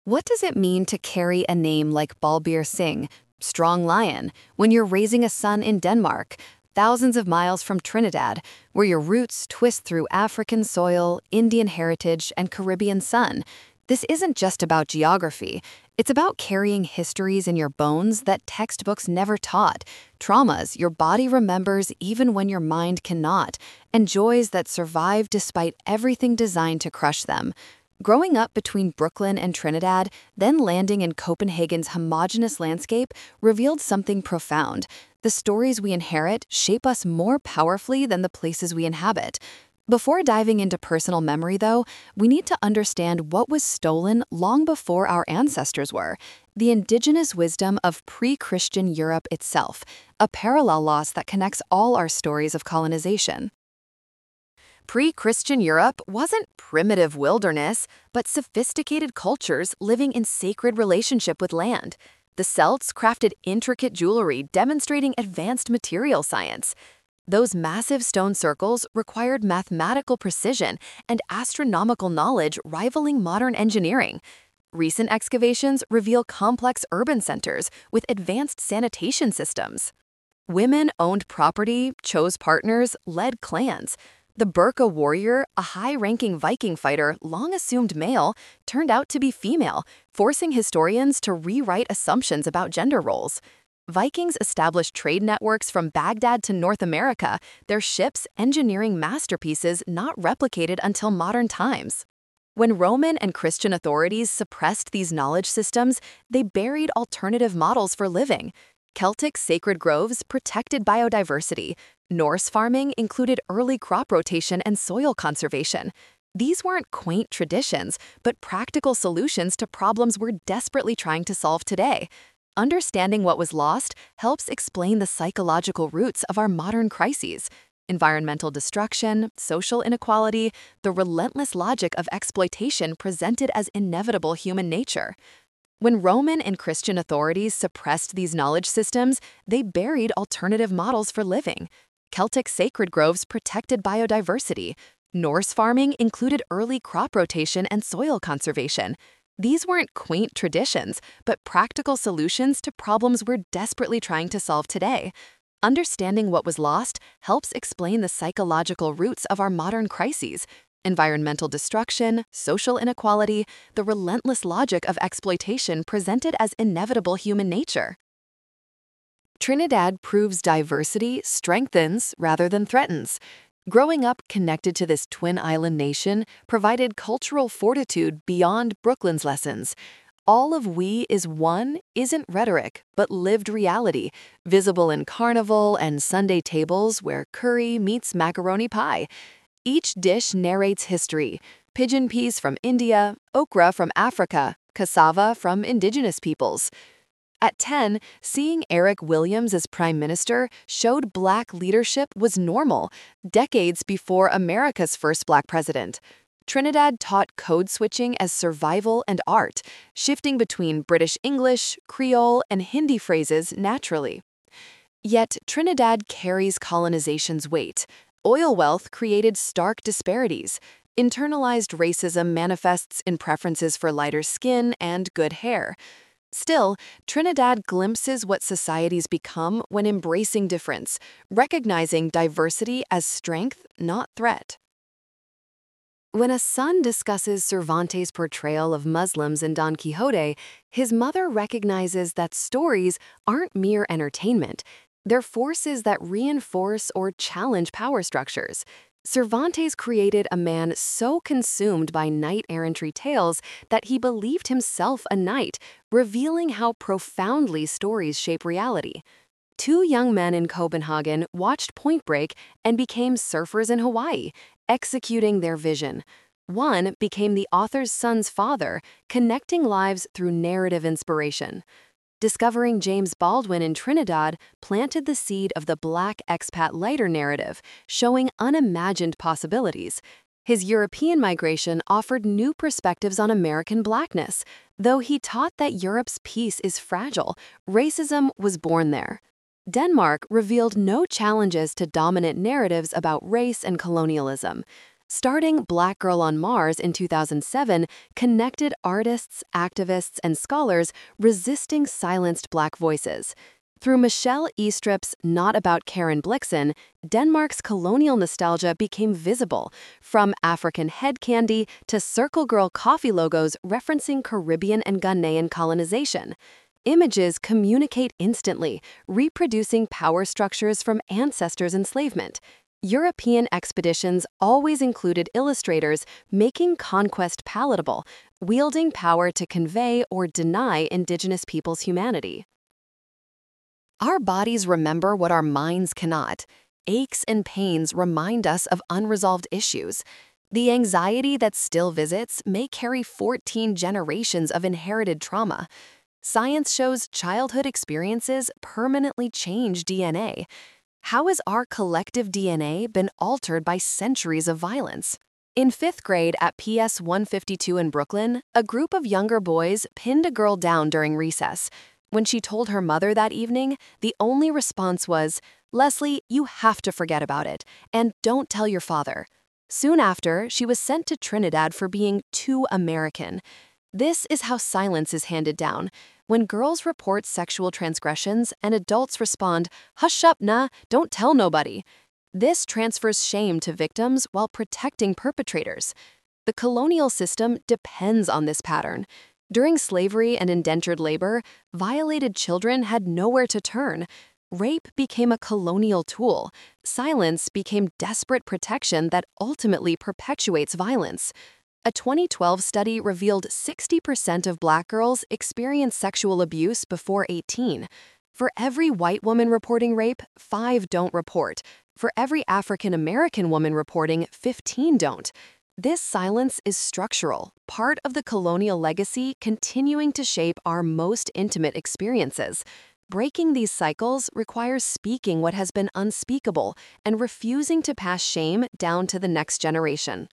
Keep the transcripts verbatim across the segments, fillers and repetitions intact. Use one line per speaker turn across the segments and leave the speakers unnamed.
What does it mean to carry a name like Balbir Singh, Strong Lion, when you're raising a son in Denmark, thousands of miles from Trinidad, where your roots twist through African soil, Indian heritage, and Caribbean sun? This isn't just about geography. It's about carrying histories in your bones that textbooks never taught, traumas your body remembers even when your mind cannot, and joys that survive despite everything designed to crush them. Growing up between Brooklyn and Trinidad, then landing in Copenhagen's homogeneous landscape, revealed something profound. The stories we inherit shape us more powerfully than the places we inhabit. Before diving into personal memory, though, we need to understand what was stolen long before our ancestors were: the indigenous wisdom of pre-Christian Europe itself, a parallel loss that connects all our stories of colonization. Pre-Christian Europe wasn't primitive wilderness, but sophisticated cultures living in sacred relationship with land. The Celts crafted intricate jewelry demonstrating advanced material science. Those massive stone circles required mathematical precision and astronomical knowledge rivaling modern engineering. Recent excavations reveal complex urban centers with advanced sanitation systems. Women owned property, chose partners, led clans. The Burka warrior, a high-ranking Viking fighter long assumed male, turned out to be female, forcing historians to rewrite assumptions about gender roles. Vikings established trade networks from Baghdad to North America, their ships engineering masterpieces not replicated until modern times. When Roman and Christian authorities suppressed these knowledge systems, they buried alternative models for living. Celtic sacred groves protected biodiversity. Norse farming included early crop rotation and soil conservation. These weren't quaint traditions, but practical solutions to problems we're desperately trying to solve today. Understanding what was lost helps explain the psychological roots of our modern crises: environmental destruction, social inequality, the relentless logic of exploitation presented as inevitable human nature. When Roman and Christian authorities suppressed these knowledge systems, they buried alternative models for living. Celtic sacred groves protected biodiversity. Norse farming included early crop rotation and soil conservation. These weren't quaint traditions, but practical solutions to problems we're desperately trying to solve today. Understanding what was lost helps explain the psychological roots of our modern crises: environmental destruction, social inequality, the relentless logic of exploitation presented as inevitable human nature. Trinidad proves diversity strengthens rather than threatens. Growing up connected to this twin island nation provided cultural fortitude beyond Brooklyn's lessons. All of we is one isn't rhetoric, but lived reality, visible in carnival and Sunday tables where curry meets macaroni pie. Each dish narrates history: pigeon peas from India, okra from Africa, cassava from indigenous peoples. At ten, seeing Eric Williams as prime minister showed black leadership was normal, decades before America's first black president. Trinidad taught code switching as survival and art, shifting between British English, Creole, and Hindi phrases naturally. Yet Trinidad carries colonization's weight. Oil wealth created stark disparities. Internalized racism manifests in preferences for lighter skin and good hair. Still, Trinidad glimpses what societies become when embracing difference, recognizing diversity as strength, not threat. When a son discusses Cervantes' portrayal of Muslims in Don Quixote, his mother recognizes that stories aren't mere entertainment. They're forces that reinforce or challenge power structures. Cervantes created a man so consumed by knight-errantry tales that he believed himself a knight, revealing how profoundly stories shape reality. Two young men in Copenhagen watched Point Break and became surfers in Hawaii, executing their vision. One became the author's son's father, connecting lives through narrative inspiration. Discovering James Baldwin in Trinidad planted the seed of the Black expat lighter narrative, showing unimagined possibilities. His European migration offered new perspectives on American blackness. Though he taught that Europe's peace is fragile, racism was born there. Denmark revealed no challenges to dominant narratives about race and colonialism. Starting Black Girl on Mars in two thousand seven connected artists, activists, and scholars resisting silenced Black voices. Through Michelle Estrup's Not About Karen Blixen, Denmark's colonial nostalgia became visible, from African head candy to Circle Girl coffee logos referencing Caribbean and Ghanaian colonization. Images communicate instantly, reproducing power structures from ancestors' enslavement. European expeditions always included illustrators making conquest palatable, wielding power to convey or deny indigenous peoples' humanity. Our bodies remember what our minds cannot. Aches and pains remind us of unresolved issues. The anxiety that still visits may carry fourteen generations of inherited trauma. Science shows childhood experiences permanently change D N A. How has our collective D N A been altered by centuries of violence? In fifth grade at P S one fifty-two in Brooklyn, a group of younger boys pinned a girl down during recess. When she told her mother that evening, the only response was, "Leslie, you have to forget about it, and don't tell your father." Soon after, she was sent to Trinidad for being too American. This is how silence is handed down. When girls report sexual transgressions and adults respond, "Hush up, nah, don't tell nobody." This transfers shame to victims while protecting perpetrators. The colonial system depends on this pattern. During slavery and indentured labor, violated children had nowhere to turn. Rape became a colonial tool. Silence became desperate protection that ultimately perpetuates violence. A twenty twelve study revealed sixty percent of Black girls experience sexual abuse before eighteen. For every white woman reporting rape, five don't report. For every African American woman reporting, fifteen don't. This silence is structural, part of the colonial legacy continuing to shape our most intimate experiences. Breaking these cycles requires speaking what has been unspeakable and refusing to pass shame down to the next generation.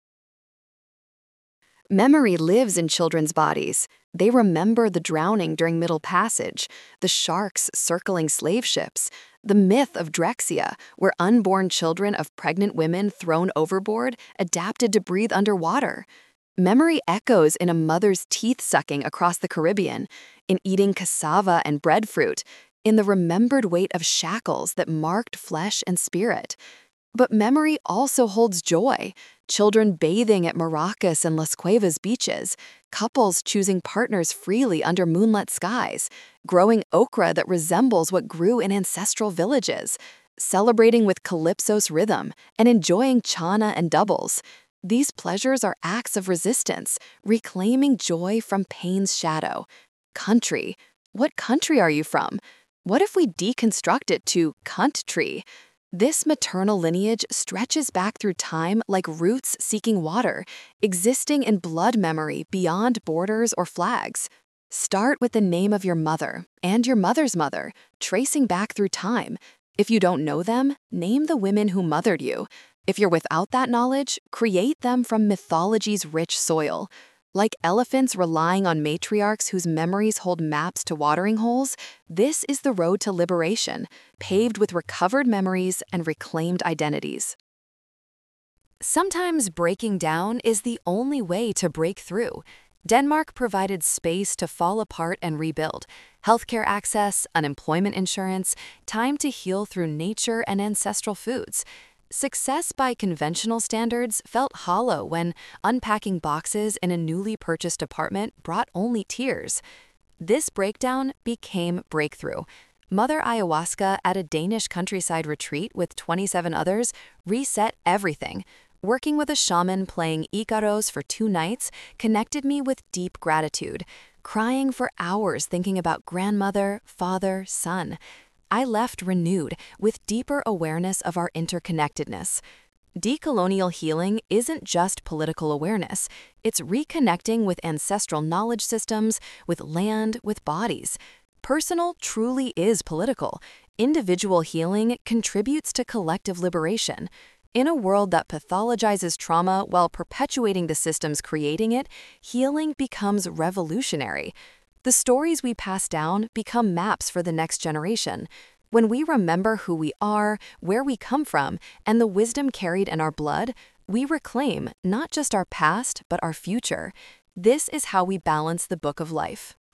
Memory lives in children's bodies. They remember the drowning during Middle Passage, the sharks circling slave ships, the myth of Drexia, where unborn children of pregnant women thrown overboard adapted to breathe underwater. Memory echoes in a mother's teeth sucking across the Caribbean, in eating cassava and breadfruit, in the remembered weight of shackles that marked flesh and spirit. But memory also holds joy. Children bathing at Maracas and Las Cuevas beaches, couples choosing partners freely under moonlit skies, growing okra that resembles what grew in ancestral villages, celebrating with calypso's rhythm, and enjoying chana and doubles. These pleasures are acts of resistance, reclaiming joy from pain's shadow. Country. What country are you from? What if we deconstruct it to cunt-tree? This maternal lineage stretches back through time like roots seeking water, existing in blood memory beyond borders or flags. Start with the name of your mother and your mother's mother, tracing back through time. If you don't know them, name the women who mothered you. If you're without that knowledge, create them from mythology's rich soil. Like elephants relying on matriarchs whose memories hold maps to watering holes, this is the road to liberation, paved with recovered memories and reclaimed identities. Sometimes breaking down is the only way to break through. Denmark provided space to fall apart and rebuild. Healthcare access, unemployment insurance, time to heal through nature and ancestral foods. Success by conventional standards felt hollow when unpacking boxes in a newly purchased apartment brought only tears. This breakdown became breakthrough. Mother Ayahuasca at a Danish countryside retreat with twenty-seven others reset everything. Working with a shaman playing Icaros for two nights connected me with deep gratitude, crying for hours thinking about grandmother, father, son. I left renewed, with deeper awareness of our interconnectedness. Decolonial healing isn't just political awareness. It's reconnecting with ancestral knowledge systems, with land, with bodies. Personal truly is political. Individual healing contributes to collective liberation. In a world that pathologizes trauma while perpetuating the systems creating it, healing becomes revolutionary. The stories we pass down become maps for the next generation. When we remember who we are, where we come from, and the wisdom carried in our blood, we reclaim not just our past, but our future. This is how we balance the book of life.